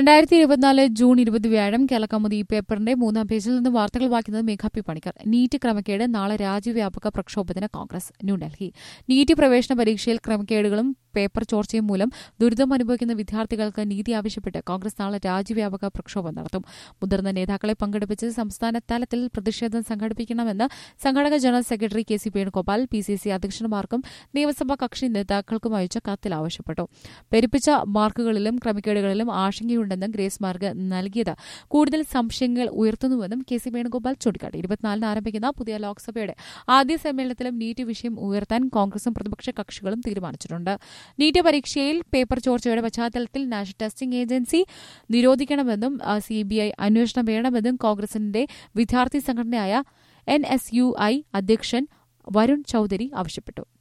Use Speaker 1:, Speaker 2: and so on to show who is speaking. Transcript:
Speaker 1: 2024 June 20 വ്യാഴം കേരളകൗമുദി പേപ്പറിന്റെ 3-ാം പേജിൽ നിന്ന് വാർത്തകൾ വായിക്കുന്നത് മേഘ പി പണിക്കർ. നീറ്റ് ക്രമക്കേട് നാളെ രാജ്യവ്യാപക പ്രക്ഷോഭത്തിന് കോൺഗ്രസ്. ന്യൂഡൽഹി. നീറ്റ് പ്രവേശന പരീക്ഷയിൽ ക്രമക്കേടുകളും പേപ്പർ ചോർച്ചയും മൂലം ദുരിതമനുഭവിക്കുന്ന വിദ്യാർത്ഥികൾക്ക് നീതി ആവശ്യപ്പെട്ട് കോൺഗ്രസ് നാളെ രാജ്യവ്യാപക പ്രക്ഷോഭം നടത്തും. മുതിർന്ന നേതാക്കളെ പങ്കെടുപ്പിച്ച് സംസ്ഥാന തലത്തിൽ പ്രതിഷേധം സംഘടിപ്പിക്കണമെന്ന് സംഘടക general secretary K C Venugopal PCC അധ്യക്ഷന്മാർക്കും നിയമസഭാ കക്ഷി നേതാക്കൾക്കും അയച്ച കത്തിൽ ആവശ്യപ്പെട്ടു. പെരുപ്പിച്ച മാർക്കുകളിലും ക്രമക്കേടുകളിലും ആശങ്കയുണ്ടെന്ന് ഗ്രേസ് മാർക്ക് നൽകിയത് കൂടുതൽ സംശയങ്ങൾ ഉയർത്തുന്നുവെന്നും കെ സി വേണുഗോപാൽ ചൂണ്ടിക്കാട്ടി. 24-ന് ആരംഭിക്കുന്ന പുതിയ ലോക്സഭയുടെ ആദ്യ സമ്മേളനത്തിലും നീറ്റ് വിഷയം ഉയർത്താൻ കോൺഗ്രസും പ്രതിപക്ഷ കക്ഷികളും തീരുമാനിച്ചിട്ടുണ്ട്. നീറ്റ് പരീക്ഷയിൽ പേപ്പർ ചോർച്ചയുടെ പശ്ചാത്തലത്തിൽ നാഷണൽ ടെസ്റ്റിംഗ് ഏജൻസി നിരോധിക്കണമെന്നും CBI അന്വേഷണം വേണമെന്നും കോൺഗ്രസിന്റെ വിദ്യാർത്ഥി സംഘടനയായ NSUI അധ്യക്ഷൻ വരുൺ ചൌധരി ആവശ്യപ്പെട്ടു.